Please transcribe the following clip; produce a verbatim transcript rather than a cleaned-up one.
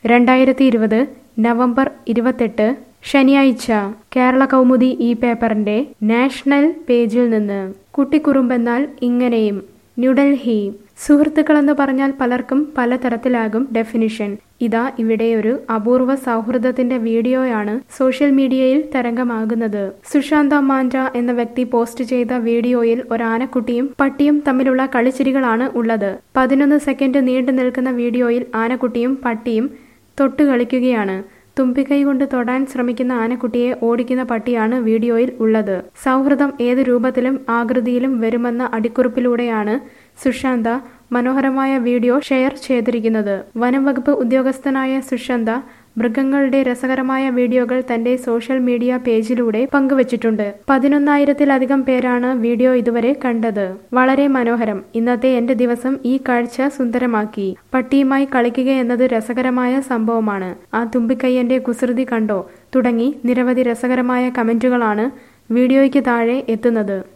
രണ്ടായിരത്തി ഇരുപത് നവംബർ ഇരുപത്തെട്ട് ശനിയാഴ്ച കേരള കൗമുദി ഈ പേപ്പറിന്റെ നാഷണൽ പേജിൽ നിന്ന് കുട്ടിക്കുറുമ്പെന്നാൽ ഇങ്ങനെയും. ന്യൂഡൽഹി. സുഹൃത്തുക്കളെന്ന് പറഞ്ഞാൽ പലർക്കും പലതരത്തിലാകും ഡെഫിനിഷൻ. ഇതാ ഇവിടെയൊരു അപൂർവ സൗഹൃദത്തിന്റെ വീഡിയോയാണ് സോഷ്യൽ മീഡിയയിൽ തരംഗമാകുന്നത്. സുശാന്ത മാൻഡ എന്ന വ്യക്തി പോസ്റ്റ് ചെയ്ത വീഡിയോയിൽ ഒരാനക്കുട്ടിയും പട്ടിയും തമ്മിലുള്ള കളിച്ചിരികളാണ് ഉള്ളത്. പതിനൊന്ന് സെക്കൻഡ് നീണ്ടു നിൽക്കുന്ന വീഡിയോയിൽ ആനക്കുട്ടിയും പട്ടിയും തൊട്ടു കളിക്കുകയാണ്. തുമ്പിക്കൈ കൊണ്ട് തൊടാൻ ശ്രമിക്കുന്ന ആനക്കുട്ടിയെ ഓടിക്കുന്ന പട്ടിയാണ് വീഡിയോയിൽ ഉള്ളത്. സൗഹൃദം ഏത് രൂപത്തിലും ആകൃതിയിലും വരുമെന്ന അടിക്കുറിപ്പിലൂടെയാണ് സുശാന്ത മനോഹരമായ വീഡിയോ ഷെയർ ചെയ്തിരിക്കുന്നത്. വനം വകുപ്പ് ഉദ്യോഗസ്ഥനായ സുശാന്ത മൃഗങ്ങളുടെ രസകരമായ വീഡിയോകൾ തന്റെ സോഷ്യൽ മീഡിയ പേജിലൂടെ പങ്കുവച്ചിട്ടുണ്ട്. പതിനൊന്നായിരത്തിലധികം പേരാണ് വീഡിയോ ഇതുവരെ കണ്ടത്. വളരെ മനോഹരം. ഇന്നത്തെ എന്റെ ദിവസം ഈ കാഴ്ച സുന്ദരമാക്കി. പട്ടിയുമായി കളിക്കുകയെന്നത് രസകരമായ സംഭവമാണ്. ആ തുമ്പിക്കൈയന്റെ കുസൃതി കണ്ടോ? തുടങ്ങി നിരവധി രസകരമായ കമന്റുകളാണ് വീഡിയോയ്ക്ക് താഴെ എത്തുന്നത്.